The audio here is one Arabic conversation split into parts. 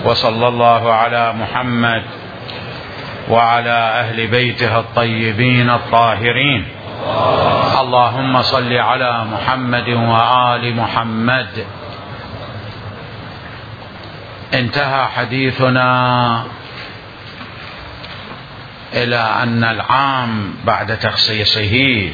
وصلى الله على محمد وعلى أهل بيته الطيبين الطاهرين. اللهم صل على محمد وآل محمد. انتهى حديثنا إلى أن العام بعد تخصيصه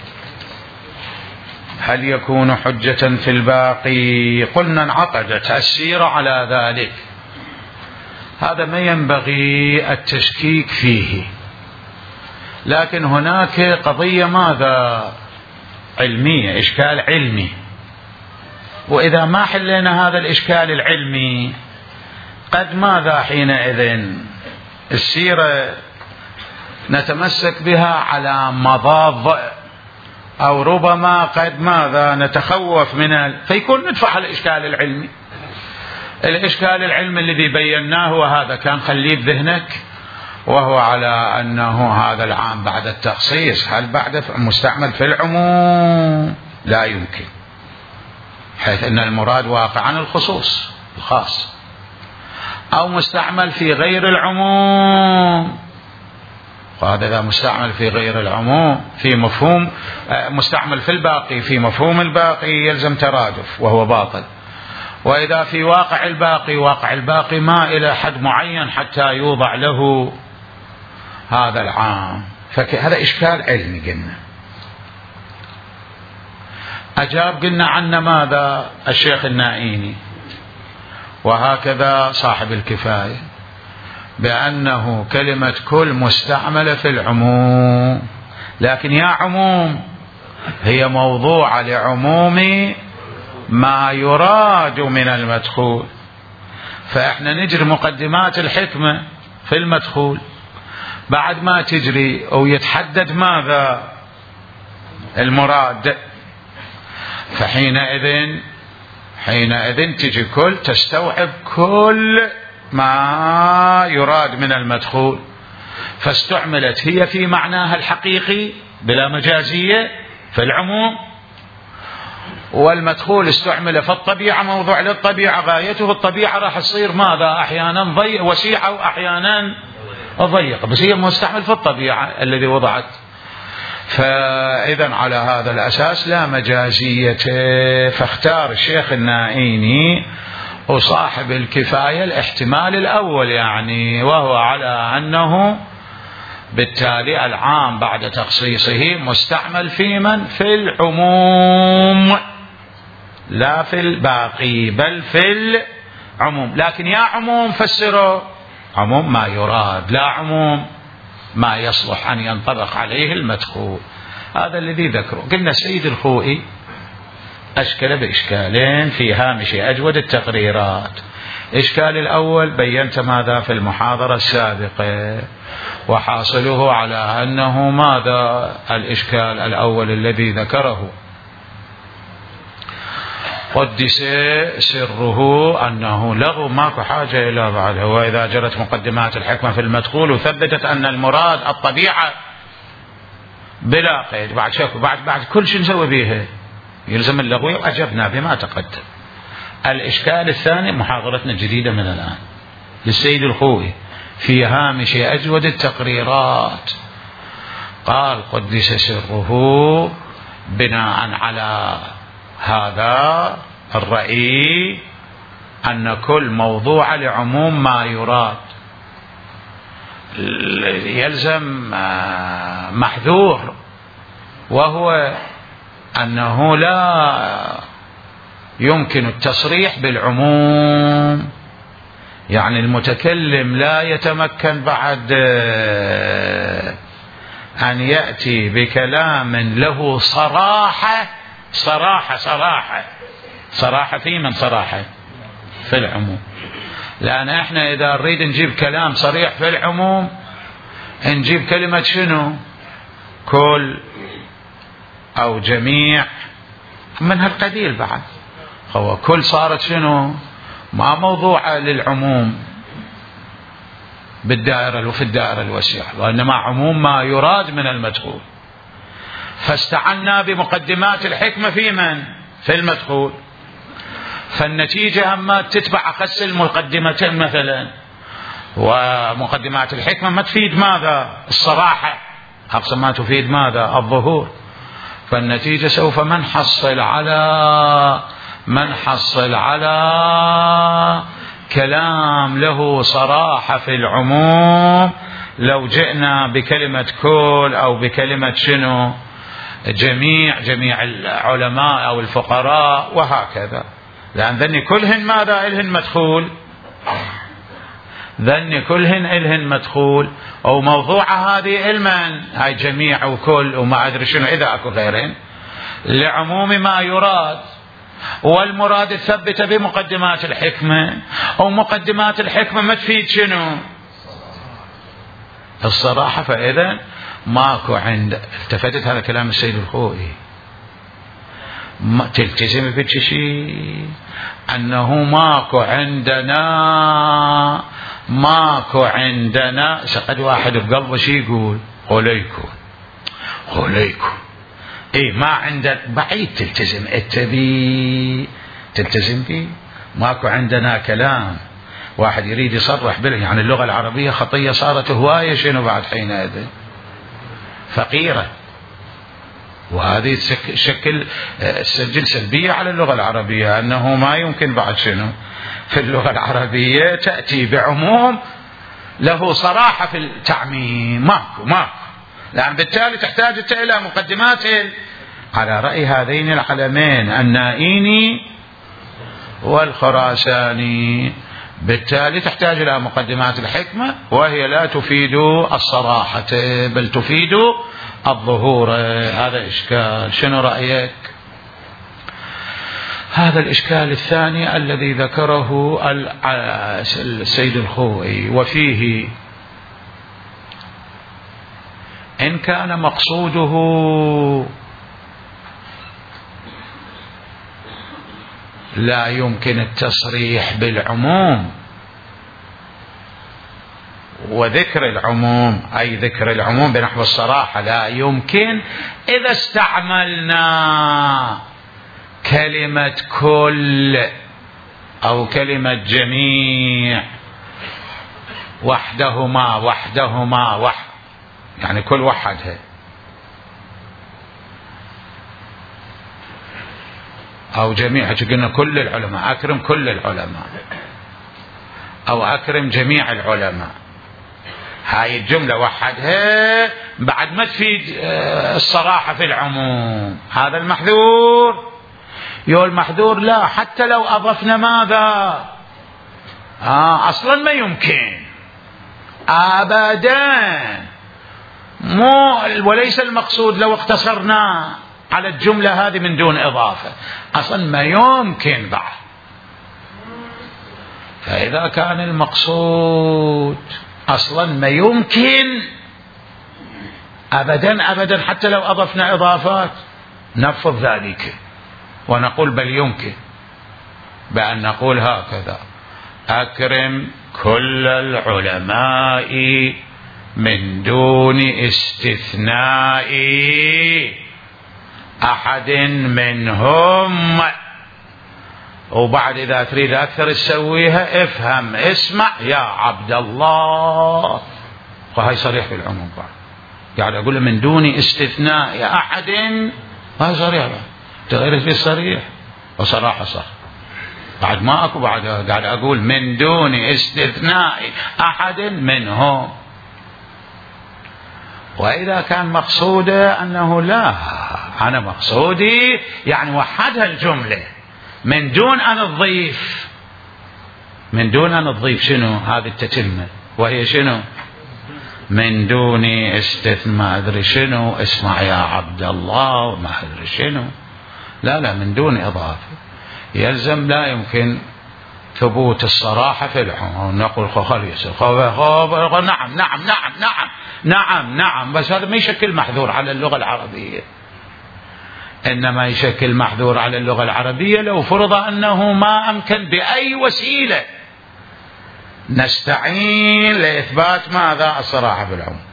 هل يكون حجة في الباقي؟ قلنا انعقدت السيرة على ذلك، هذا ما ينبغي التشكيك فيه، لكن هناك قضية ماذا علمية، إشكال علمي، وإذا ما حلينا هذا الإشكال العلمي قد ماذا حينئذ السيرة نتمسك بها على مضاض، أو ربما قد ماذا نتخوف فيكون ندفع الإشكال العلمي. الإشكال العلمي الذي بيناه وهذا كان خليه بذهنك، وهو على أنه هذا العام بعد التخصيص هل بعد مستعمل في العموم؟ لا يمكن، حيث أن المراد واقع عن الخصوص الخاص، أو مستعمل في غير العموم. وهذا إذا مستعمل في غير العموم في مفهوم مستعمل في الباقي في مفهوم الباقي يلزم ترادف وهو باطل، وإذا في واقع الباقي ما إلى حد معين حتى يوضع له هذا العام، فهذا إشكال علمي. قلنا أجاب قلنا عنا ماذا الشيخ النائيني وهكذا صاحب الكفاية بأنه كلمة كل مستعملة في العموم، لكن يا عموم هي موضوعة لعموم ما يراد من المدخول، فإحنا نجري مقدمات الحكمة في المدخول بعد ما تجري أو يتحدد ماذا المراد، فحينئذ تجي كل تستوعب كل ما يراد من المدخول، فاستعملت هي في معناها الحقيقي بلا مجازية في العموم، والمدخول استعمل في الطبيعة موضوع للطبيعة، غايته الطبيعة راح تصير ماذا أحيانا وسيعة وأحيانا ضيقة، بس هي مستعمل في الطبيعة الذي وضعت. فإذا على هذا الأساس لا مجازية، فاختار الشيخ النائيني وصاحب الكفاية الاحتمال الأول يعني، وهو على أنه بالتالي العام بعد تخصيصه مستعمل في من؟ في العموم لا في الباقي بل في العموم، لكن يا عموم فسره عموم ما يراد لا عموم ما يصلح أن ينطبق عليه المدخول. هذا الذي ذكره. قلنا السيد الخوئي أشكل بإشكالين في هامش أجود التقريرات. إشكال الأول بينت ماذا في المحاضرة السابقة، وحاصله على أنه ماذا الإشكال الأول الذي ذكره قدس سره أنه لغو ماكو حاجة إلى بعده، وإذا جرت مقدمات الحكمة في المدخول وثبتت أن المراد الطبيعة بلا قيد بعد كل شيء نسوي بيها يلزم اللغو، وأجبنا بما تقدم. الإشكال الثاني محاضرتنا الجديدة من الآن للسيد الخوئي في هامش أجود التقريرات، قال قدس سره بناء على هذا الرأي أن كل موضوع لعموم ما يراد يلزم محذور، وهو أنه لا يمكن التصريح بالعموم، يعني المتكلم لا يتمكن بعد أن يأتي بكلام له صراحة في من صراحة في العموم، لأن احنا إذا نريد نجيب كلام صريح في العموم نجيب كلمة شنو؟ كل أو جميع من هالقبيل. بعد هو كل صارت شنو؟ ما موضوعة للعموم بالدائرة وفي الدائرة الوسيعة، وإنما عموم ما يراد من المدخول، فاستعنا بمقدمات الحكمة في من؟ في المدخول، فالنتيجة أما تتبع أخس المقدمتين مثلا، ومقدمات الحكمة ما تفيد ماذا؟ الصراحة، أقصى ما تفيد ماذا؟ الظهور. فالنتيجة سوف ما نحصل على كلام له صراحة في العموم لو جئنا بكلمة كل أو بكلمة شنو جميع العلماء أو الفقراء وهكذا، لأن ذني كلهن ماذا إلهن مدخول، ذني كلهن إلهن مدخول، أو موضوع هذه علما هاي جميع وكل وما أدري شنو إذا أكو غيرهن لعموم ما يراد، والمراد الثبت بمقدمات الحكمة، ومقدمات الحكمة ما تفيد شنو الصراحة. فإذا ماكو عند التفتت هذا كلام السيد الخوئي تلتزم بشيء أنه ماكو عندنا سقد واحد بقلبه شي يقول خليكم اي ما عندك بعيد تلتزم تلتزم به. ماكو عندنا كلام واحد يريد يصرح به، يعني اللغة العربية خطية صارت هواية شنو بعد حينئذ فقيرة، وهذه تشكل تسجل سلبية على اللغة العربية، أنه ما يمكن بعد شنو في اللغة العربية تأتي بعموم له صراحة في التعميم، ماكو لأن بالتالي تحتاج إلى مقدمات على رأي هذين العلمين النائيني والخراساني، بالتالي تحتاج إلى مقدمات الحكمة وهي لا تفيد الصراحة بل تفيد الظهور. هذا إشكال. شنو رأيك؟ هذا الإشكال الثاني الذي ذكره السيد الخوئي، وفيه إن كان مقصوده لا يمكن التصريح بالعموم وذكر العموم، أي ذكر العموم بنحو الصراحة لا يمكن إذا استعملنا كلمة كل أو كلمة جميع وحدهما يعني كل وحدها، أو جميع قلنا كل العلماء، أكرم كل العلماء أو أكرم جميع العلماء، هاي الجملة وحدها بعد ما تفيد الصراحة في العموم. هذا المحذور. المحذور لا، حتى لو أضفنا ماذا أصلا ما يمكن أبدا، وليس المقصود لو اقتصرنا على الجملة هذه من دون إضافة، أصلا ما يمكن بعد. فإذا كان المقصود أصلا ما يمكن أبدا حتى لو أضفنا إضافات نفض ذلك ونقول بل يمكن بأن نقول هكذا: أكرم كل العلماء من دون استثناء أحد منهم. وبعد إذا تريد أكثر تسويها افهم اسمع يا عبد الله، وهي صريح في العموم. قاعد أقول من دون استثناء أحد، هاي صريح تغيرت في الصريح وصراحة صح. بعد ما أكو بعد قاعد أقول من دون استثناء أحد منهم. وإذا كان مقصوده أنه لا، أنا مقصودي يعني وحدها الجملة من دون أن أضيف شنو هذه التتمة، وهي شنو من دون استثناء ما أدري شنو اسمع يا عبد الله وما أدري شنو، لا من دون إضافة. يلزم لا يمكن ثبوت الصراحة في العموم. نقول نعم بس هذا ما يشكل محذور على اللغة العربية، إنما يشكل محذور على اللغة العربية لو فرض أنه ما أمكن بأي وسيلة نستعين لإثبات ماذا الصراحة في العموم.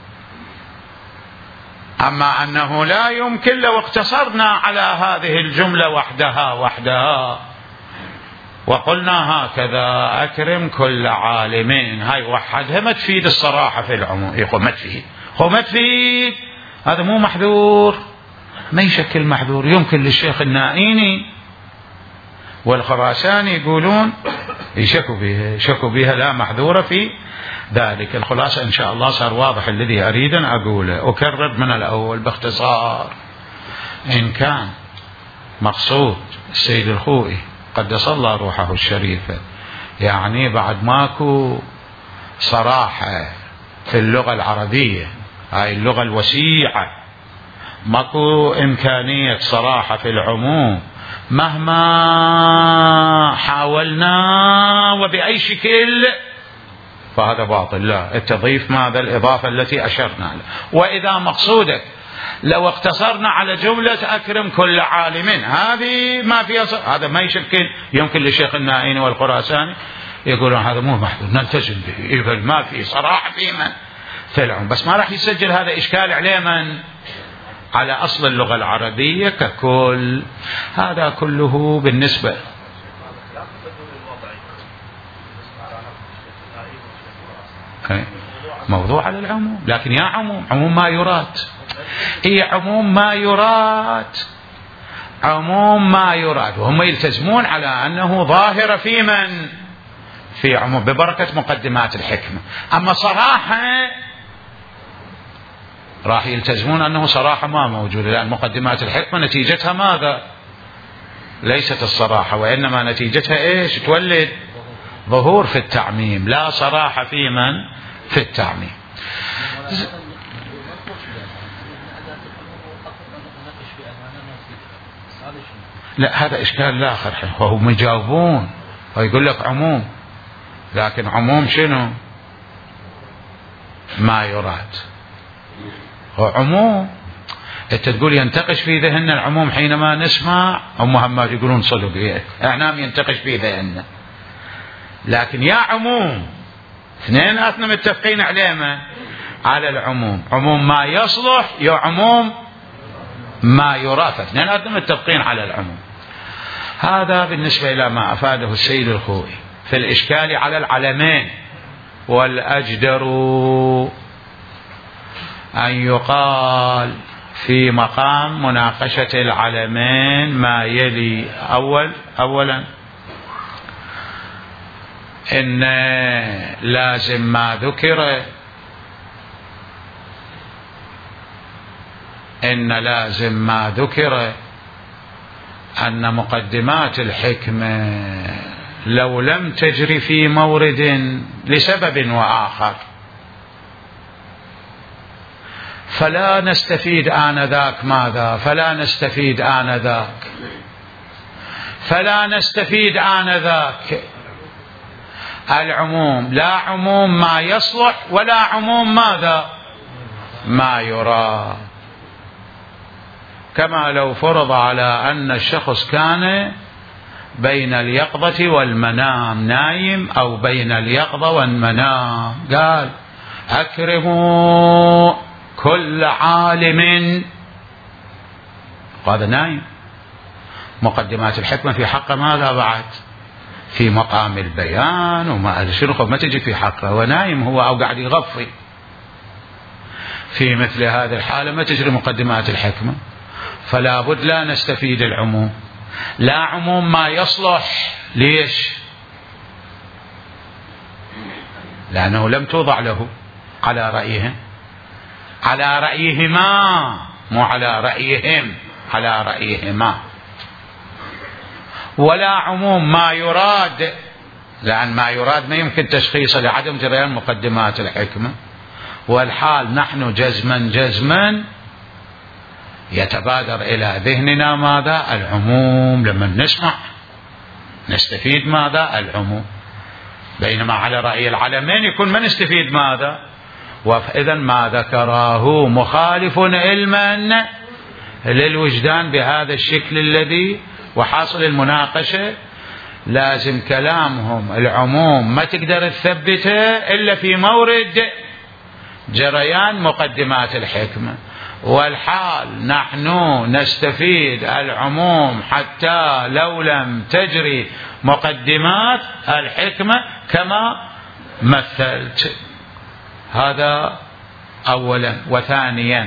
أما أنه لا يمكن لو اقتصرنا على هذه الجملة وحدها وقلنا هكذا أكرم كل عالم، هاي وحدها ما تفيد الصراحة في العموم. يقول ما تفيد، هذا مو محذور، ما يشكل محذور. يمكن للشيخ النائيني والخراساني يقولون يشكوا بها لا محذورة في ذلك. الخلاصة إن شاء الله صار واضح الذي أريد أن أقوله. أكرر من الأول باختصار. إن كان مقصود السيد الخوئي قدس الله روحه الشريفة يعني بعد ماكو صراحة في اللغة العربية، هاي اللغة الوسيعة، ماكو إمكانية صراحة في العموم مهما حاولنا وبأي شكل، فهذا باطل. لا، تضيف ماذا؟ الإضافة التي أشرنا لها. وإذا مقصودك لو اقتصرنا على جملة أكرم كل عالم، هذه ما فيها هذا ما يشكل. يمكن للشيخ النائيني والخراساني يقولون هذا مو محدود نلتزم به، إذا ما في صراحة في من في العموم، بس ما راح يسجل هذا إشكال عليه من؟ على أصل اللغة العربية ككل. هذا كله بالنسبة موضوع على العموم. لكن يا عموم ما يراد، هي عموم ما يراد، وهم يلتزمون على أنه ظاهرة في من؟ في عموم ببركة مقدمات الحكمة. أما صراحة راح يلتزمون أنه صراحة ما موجودة، لأن مقدمات الحكمة نتيجتها ماذا؟ ليست الصراحة، وإنما نتيجتها إيش؟ تولد ظهور في التعميم، لا صراحة في من؟ في التعميم. لا، هذا إشكال آخر. وهم يجاوبون ويقول لك عموم، لكن عموم شنو؟ ما يراد. هو عموم انت تقول ينتقش في ذهننا العموم حينما نسمع، هم همات يقولون صدق اعنام ينتقش في ذهننا، لكن يا عموم اثنيناتنا متفقين عليه على العموم، عموم ما يصلح يا عموم ما يراد، اثنيناتنا متفقين على العموم. هذا بالنسبة إلى ما أفاده السيد الخوئي في الإشكال على العلمين. والأجدر أن يقال في مقام مناقشة العلمين ما يلي. أولا إن لازم ما ذكر أن مقدمات الحكمة لو لم تجري في مورد لسبب وآخر فلا نستفيد آنذاك ماذا؟ فلا نستفيد آنذاك العموم، لا عموم ما يصلح ولا عموم ماذا؟ ما يرى. كما لو فرض على أن الشخص كان بين اليقظة والمنام، نايم أو بين اليقظة والمنام، قال أكرموا كل عالم، هذا نايم. مقدمات الحكمة في حقه ماذا بعد؟ في مقام البيان وما أدري ما تجي في حقه، ونايم هو أو قاعد يغفي. في مثل هذه الحالة ما تجري مقدمات الحكمة، فلا بد لا نستفيد العموم، لا عموم ما يصلح. ليش؟ لأنه لم توضع له على رأيهم، على رأيهما، مو على رأيهم، على رأيهما. ولا عموم ما يراد، لأن ما يراد ما يمكن تشخيصه لعدم جريان مقدمات الحكمة. والحال نحن جزما يتبادر إلى ذهننا ماذا؟ العموم. لما نسمع نستفيد ماذا؟ العموم. بينما على رأي العلمين يكون ما نستفيد ماذا؟ وإذا ما ذكراه مخالف علما للوجدان بهذا الشكل الذي وحاصل المناقشة. لازم كلامهم العموم ما تقدر تثبته إلا في مورد جريان مقدمات الحكمة. والحال نحن نستفيد العموم حتى لو لم تجري مقدمات الحكمة كما مثلت. هذا أولا. وثانيا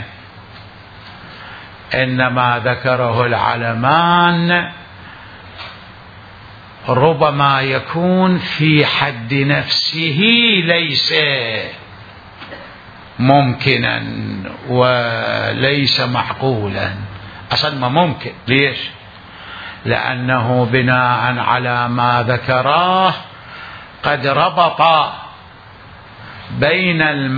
إنما ذكره العلمان ربما يكون في حد نفسه ليس ممكنا وليس معقولا. أصلا ما ممكن. ليش؟ لأنه بناء على ما ذكراه قد ربط بين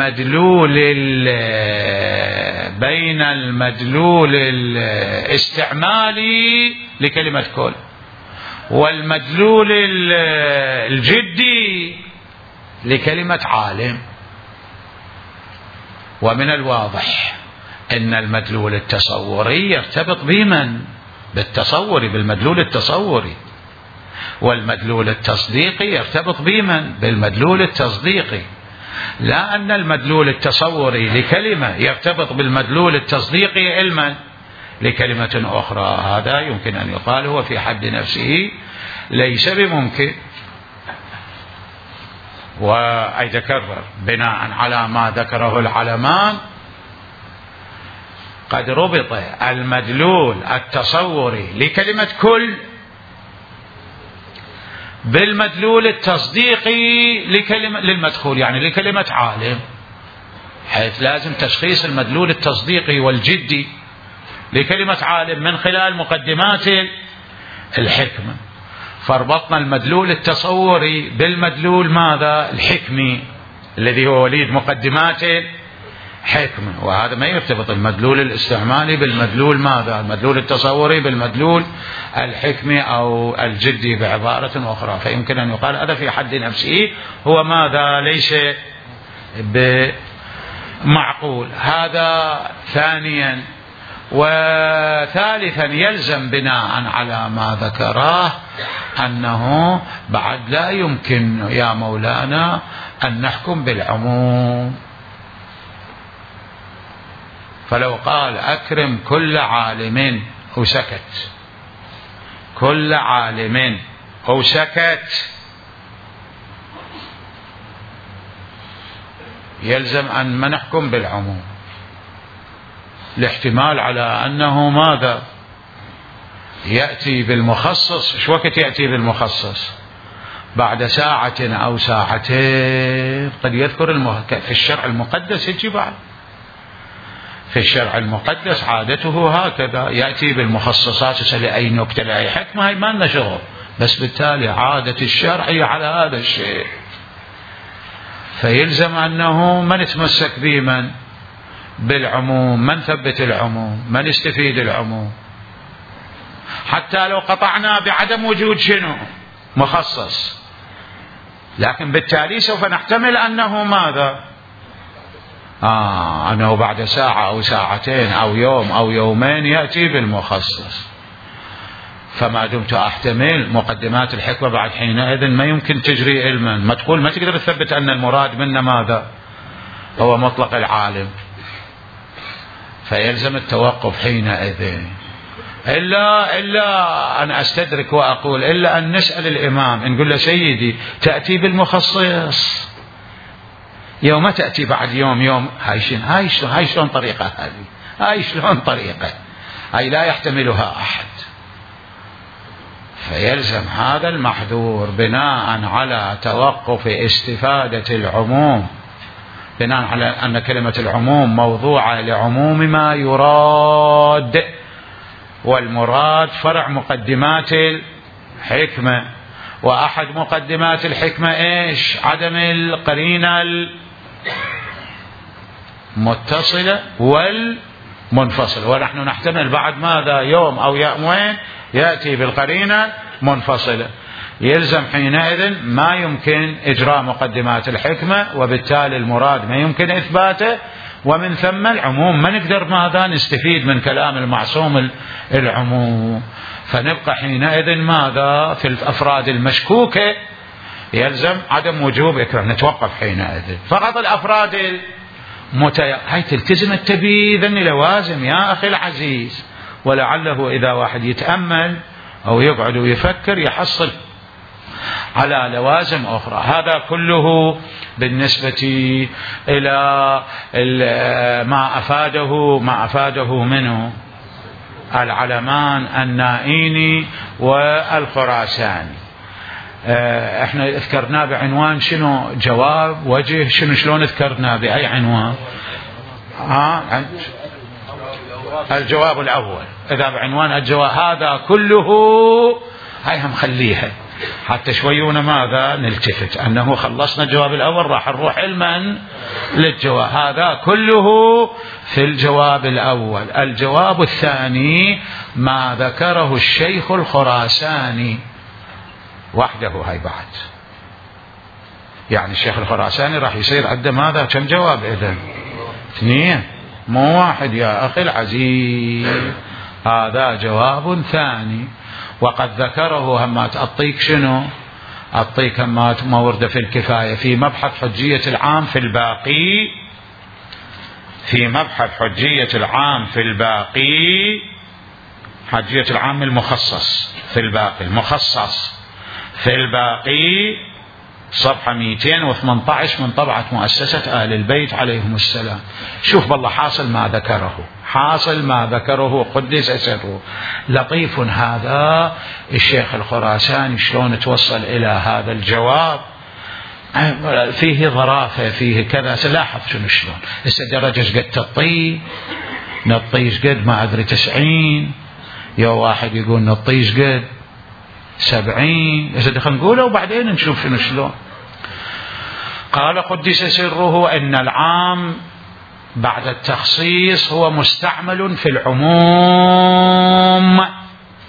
المدلول الاستعمالي لكلمة كل والمدلول الجدي لكلمة عالم. ومن الواضح أن المدلول التصوري يرتبط بمن؟ بالتصوري، بالمدلول التصوري. والمدلول التصديقي يرتبط بمن؟ بالمدلول التصديقي. لا أن المدلول التصوري لكلمة يرتبط بالمدلول التصديقي علما لكلمة أخرى. هذا يمكن أن يقال هو في حد نفسه ليس بممكن. وأتكرر بناء على ما ذكره العلمان قد ربط المدلول التصوري لكلمة كل بالمدلول التصديقي للمدخول، يعني لكلمة عالم، حيث لازم تشخيص المدلول التصديقي والجدي لكلمة عالم من خلال مقدمات الحكمة. فربطنا المدلول التصوري بالمدلول ماذا؟ الحكمي الذي هو وليد مقدمات الحكمة. وهذا ما يرتبط المدلول الاستعمالي بالمدلول ماذا؟ المدلول التصوري بالمدلول الحكمي أو الجدي بعبارة أخرى. فيمكن أن يقال هذا في حد نفسه هو ماذا؟ ليس بمعقول. هذا ثانيا. وثالثا يلزم بناء على ما ذكراه أنه بعد لا يمكن يا مولانا أن نحكم بالعموم. فلو قال أكرم كل عالم وسكت، كل عالم وسكت، يلزم أن ما نحكم بالعموم، الاحتمال على أنه ماذا؟ يأتي بالمخصص. شو وقت يأتي بالمخصص؟ بعد ساعة أو ساعتين. قد يذكر في الشرع المقدس يجي بعد. في الشرع المقدس عادته هكذا، يأتي بالمخصصات. يسأل أي نكتة لأي حكمة، هي ما لنا شغل، بس بالتالي عادة الشرع هي على هذا الشيء. فيلزم أنه ما نتمسك بمن؟ بالعموم، ما نثبت العموم، ما نستفيد العموم، حتى لو قطعنا بعدم وجود شنو؟ مخصص. لكن بالتالي سوف نحتمل أنه ماذا؟ أنه بعد ساعة أو ساعتين أو يوم أو يومين يأتي بالمخصص. فما دمت أحتمل مقدمات الحكمة بعد حينئذ ما يمكن تجري علما. ما تقول ما تقدر تثبت أن المراد منا ماذا؟ هو مطلق العالم. فيلزم التوقف حينئذ. إلا أن أستدرك وأقول إلا أن نسأل الإمام نقول له سيدي تأتي بالمخصص يوم تأتي بعد يوم. هاي شلون طريقة هذه؟ هاي شلون طريقة؟ هاي لا يحتملها أحد. فيلزم هذا المحذور بناء على توقف استفادة العموم، بناء على أن كلمة العموم موضوعة لعموم ما يراد، والمراد فرع مقدمات الحكمة. وأحد مقدمات الحكمة إيش؟ عدم القرينة المتصلة والمنفصلة. ونحن نحتمل بعد ماذا؟ يوم أو يومين يأتي بالقرينة منفصلة. يلزم حينئذ ما يمكن إجراء مقدمات الحكمة، وبالتالي المراد ما يمكن إثباته، ومن ثم العموم ما نقدر ماذا؟ نستفيد من كلام المعصوم العموم. فنبقى حينئذ ماذا؟ في الأفراد المشكوكة يلزم عدم وجوب إكراه، نتوقف حينئذ. فقط الأفراد هاي تلتزم التبي ذني لوازم يا أخي العزيز. ولعله إذا واحد يتأمل أو يقعد ويفكر يحصل على لوازم أخرى. هذا كله بالنسبة إلى ما أفاده منه العلمان النائيني والخراساني. احنا ذكرناه بعنوان شنو؟ جواب وجه شنو؟ شلون ذكرناه بأي عنوان؟ الجواب الأول. إذا بعنوان الجواب هذا كله هاي هم خليها حتى شويونا ماذا نلتفت أنه خلصنا الجواب الأول راح نروح علما للجواب. هذا كله في الجواب الأول. الجواب الثاني ما ذكره الشيخ الخراساني وحده. هاي بعد يعني الشيخ الخراساني راح يصير عنده ماذا؟ كم جواب إذن؟ 2 مو 1 يا أخي العزيز. هذا جواب ثاني. وقد ذكره همات أعطيك شنو؟ أعطيك همات ما ورد في الكفاية في مبحث حجية العام في الباقي. في مبحث حجية العام في الباقي، حجية العام المخصص في الباقي، المخصص في الباقي صفحة 218 من طبعة مؤسسة آل البيت عليهم السلام. شوف بالله حاصل ما ذكره، حاصل ما ذكره قدس سره. لطيف هذا الشيخ الخراساني شلون توصل إلى هذا الجواب. فيه ظرافة، فيه كذا. سلاحظ شلون درجة قد تطي نطيش قد ما أدري 90 يا واحد يقول نطيش قد 70. خلينا نقوله وبعدين نشوف شلون. قال قدس سره إن العام بعد التخصيص هو مستعمل في العموم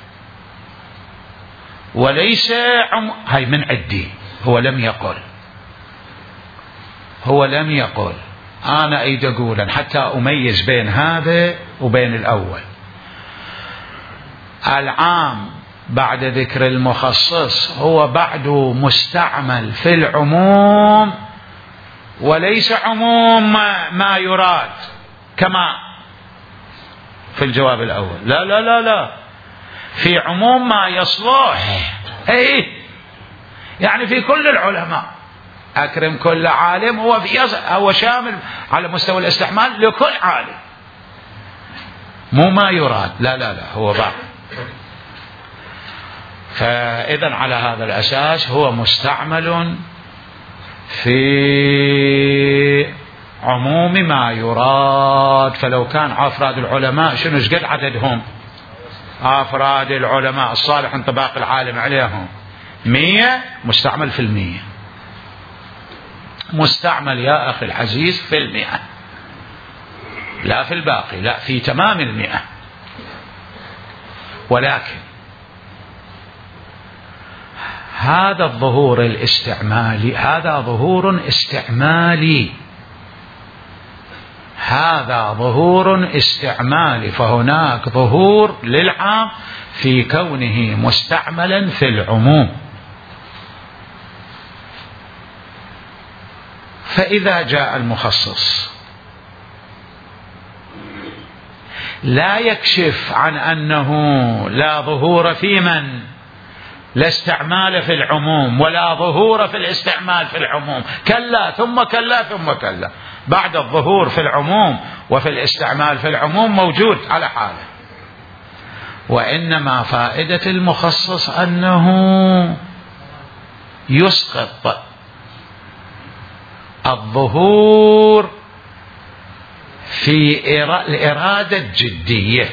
وليس هاي من عدي. هو لم يقل أنا أريد أقول حتى أميز بين هذا وبين الأول. العام بعد ذكر المخصص هو بعده مستعمل في العموم وليس عموم ما يراد كما في الجواب الأول. لا لا لا لا، في عموم ما يصلح. يعني في كل العلماء. أكرم كل عالم هو شامل على مستوى الاستعمال لكل عالم، مو ما يراد. لا لا لا، هو بعض. فإذا على هذا الأساس هو مستعمل في عموم ما يراد. فلو كان أفراد العلماء شنو قد عددهم؟ أفراد العلماء الصالح انطباق العالم عليهم 100، مستعمل في 100. مستعمل يا أخي العزيز في 100، لا في الباقي، لا في تمام 100. ولكن هذا الظهور الاستعمالي هذا ظهور استعمالي، هذا ظهور استعمالي. فهناك ظهور للعام في كونه مستعملا في العموم. فإذا جاء المخصص لا يكشف عن أنه لا ظهور في من لا استعمال في العموم ولا ظهور في الاستعمال في العموم. كلا ثم كلا ثم كلا. بعد الظهور في العموم وفي الاستعمال في العموم موجود على حاله. وإنما فائدة المخصص أنه يسقط الظهور في الإرادة الجدية.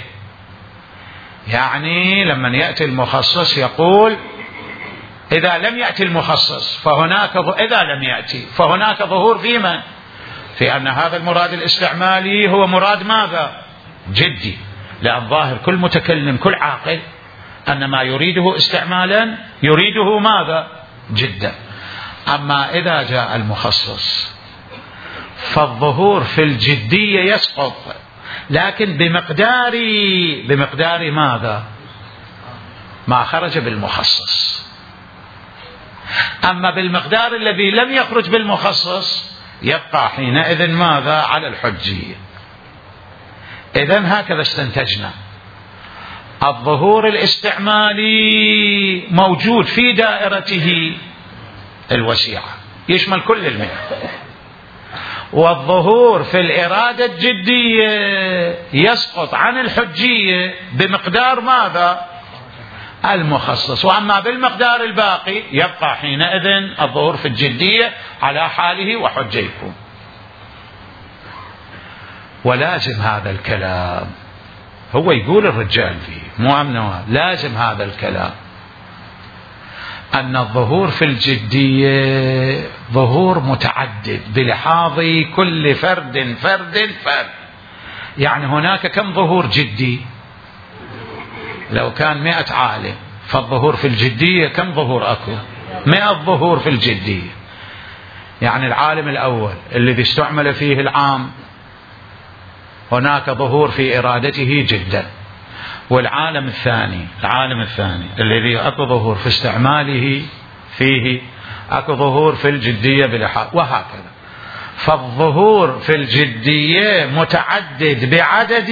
يعني لما يأتي المخصص يقول إذا لم يأتي المخصص فهناك إذا لم يأتي فهناك ظهور في من؟ في أن هذا المراد الاستعمالي هو مراد ماذا؟ جدي. لأن ظاهر كل متكلم كل عاقل أن ما يريده استعمالا يريده ماذا؟ جدا. أما إذا جاء المخصص فالظهور في الجدية يسقط، لكن بمقدار ماذا؟ ما خرج بالمخصص. أما بالمقدار الذي لم يخرج بالمخصص يبقى حينئذ ماذا؟ على الحجية. إذن هكذا استنتجنا الظهور الاستعمالي موجود في دائرته الوسيعة يشمل كل المئة، والظهور في الإرادة الجدية يسقط عن الحجية بمقدار ماذا؟ المخصص. وأما بالمقدار الباقي يبقى حينئذ الظهور في الجدية على حاله وحجة يكون. ولازم هذا الكلام، هو يقول الرجال فيه مو أمنوه، لازم هذا الكلام أن الظهور في الجدية ظهور متعدد بلحاظ كل فرد. يعني هناك كم ظهور جدي؟ لو كان 100 عالم فالظهور في الجدية كم ظهور أكو؟ 100 ظهور في الجدية. يعني العالم الأول الذي استعمل فيه العام هناك ظهور في إرادته جدا، والعالم الثاني الذي أكو ظهور في استعماله فيه، أكو ظهور في الجدية بلحاظ، وهكذا. فالظهور في الجدية متعدد بعدد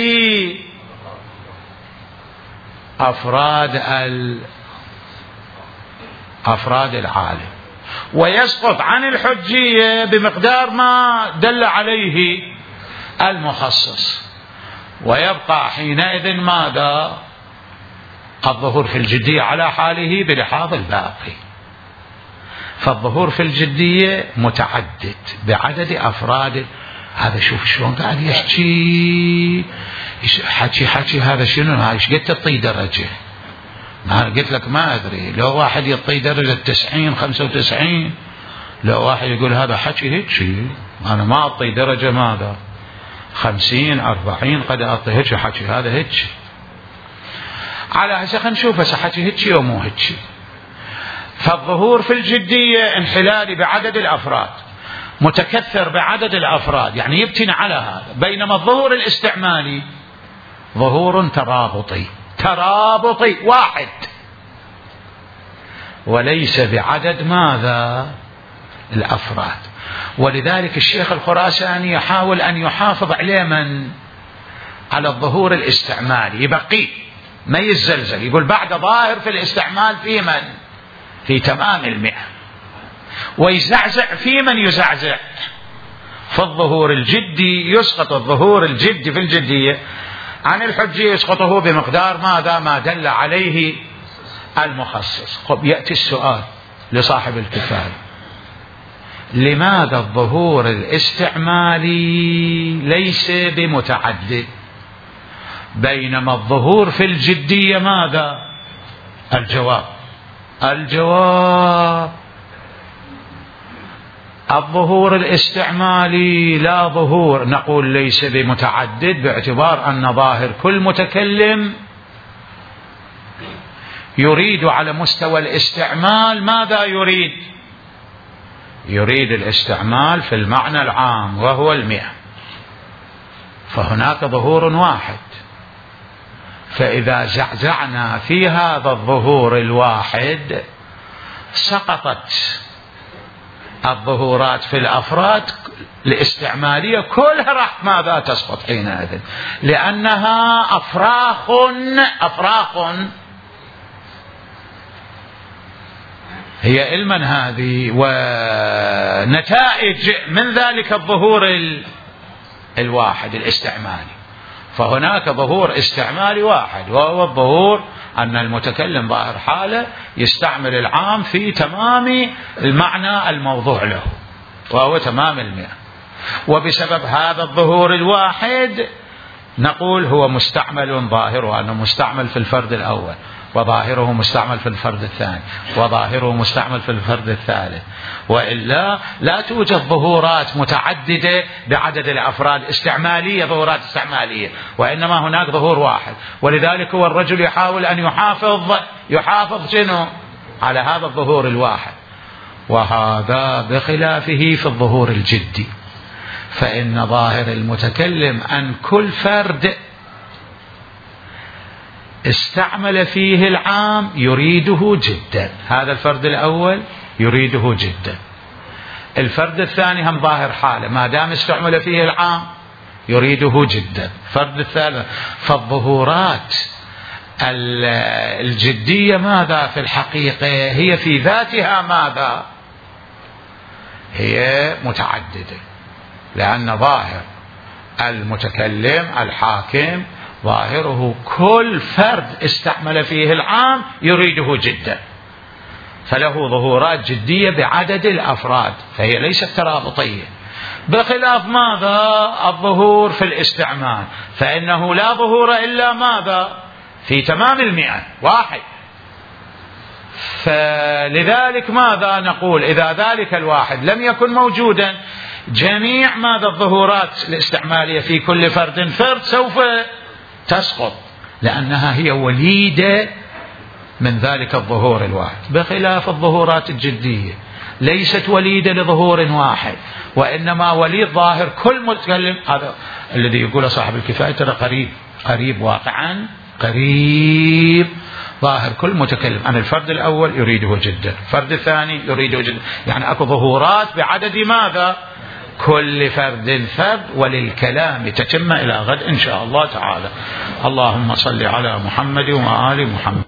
أفراد العالم، ويسقط عن الحجية بمقدار ما دل عليه المخصص، ويبقى حينئذ ماذا؟ الظهور في الجدية على حاله بلحاظ الباقي. فالظهور في الجدية متعدد بعدد أفراد. هذا شوف شلون قاعد يحكي حكي هذا شنو؟ هاي ايش قد تطي درجة؟ ما قلت لك ما أدري، لو واحد يطي درجة 90 95، لو واحد يقول هذا حكي هيك، أنا ما أطي درجة ماذا 50 40، قد أعطي هيك حكي، هذا هيك على هسه. خلينا نشوف هسه حكي هيك أو مو هيك. فالظهور في الجدية انحلالي بعدد الأفراد، متكثر بعدد الأفراد، يعني يبتني على هذا. بينما الظهور الاستعمالي ظهور ترابطي واحد، وليس بعدد ماذا؟ الأفراد. ولذلك الشيخ الخراساني يحاول أن يحافظ عليه على الظهور الاستعمالي، يبقيه ما يزلزل، يقول بعد ظاهر في الاستعمال في في تمام 100، ويزعزع في من يزعزع. فالظهور الجدي يسقط الظهور الجدي في الجدية عن الحجية، يسقطه بمقدار ماذا؟ ما دل عليه المخصص. يأتي السؤال لصاحب الكفاية: لماذا الظهور الاستعمالي ليس بمتعدد بينما الظهور في الجدية ماذا؟ الجواب الظهور الاستعمالي لا ظهور، نقول ليس بمتعدد باعتبار أن ظاهر كل متكلم يريد على مستوى الاستعمال ماذا يريد الاستعمال في المعنى العام وهو 100، فهناك ظهور واحد. فإذا زعزعنا في هذا الظهور الواحد سقطت الظهورات في الأفراد الاستعمالية كلها راح ماذا؟ تسقط حينئذ، لأنها أفراخ هي علما هذه، ونتائج من ذلك الظهور الواحد الاستعمالي. فهناك ظهور استعمالي واحد، وهو الظهور أن المتكلم ظاهر حاله يستعمل العام في تمام المعنى الموضوع له، وهو تمام 100. وبسبب هذا الظهور الواحد نقول هو مستعمل ظاهره أنه مستعمل في الفرد الأول، وظاهره مستعمل في الفرد الثاني، وظاهره مستعمل في الفرد الثالث. وإلا لا توجد ظهورات متعددة بعدد الأفراد استعمالية، ظهورات استعمالية، وإنما هناك ظهور واحد. ولذلك هو الرجل يحاول أن يحافظ شنو؟ على هذا الظهور الواحد. وهذا بخلافه في الظهور الجدي، فإن ظاهر المتكلم أن كل فرد استعمل فيه العام يريده جدا، هذا الفرد الأول يريده جدا، الفرد الثاني هم ظاهر حاله، ما دام استعمل فيه العام يريده جدا. الفرد الثالث، فالظهورات الجدية ماذا في الحقيقة؟ هي في ذاتها ماذا؟ هي متعددة، لأن ظاهر المتكلم الحاكم ظاهره كل فرد استعمل فيه العام يريده جدا، فله ظهورات جدية بعدد الأفراد، فهي ليست ترابطية. بخلاف ماذا؟ الظهور في الاستعمال، فإنه لا ظهور إلا ماذا؟ في تمام 100 واحد. فلذلك ماذا نقول؟ إذا ذلك الواحد لم يكن موجودا، جميع ماذا الظهورات الاستعمالية في كل فرد سوف تسقط، لأنها هي وليدة من ذلك الظهور الواحد. بخلاف الظهورات الجدية ليست وليدة لظهور واحد، وإنما وليد ظاهر كل متكلم. هذا الذي يقول صاحب الكفاية ترى قريب واقعا، قريب ظاهر كل متكلم. أنا الفرد الأول يريده جدا، الفرد الثاني يريده جدا، يعني أكو ظهورات بعدد ماذا؟ كل فرد فرد. وللكلام تتم إلى غد إن شاء الله تعالى. اللهم صل على محمد وآل محمد.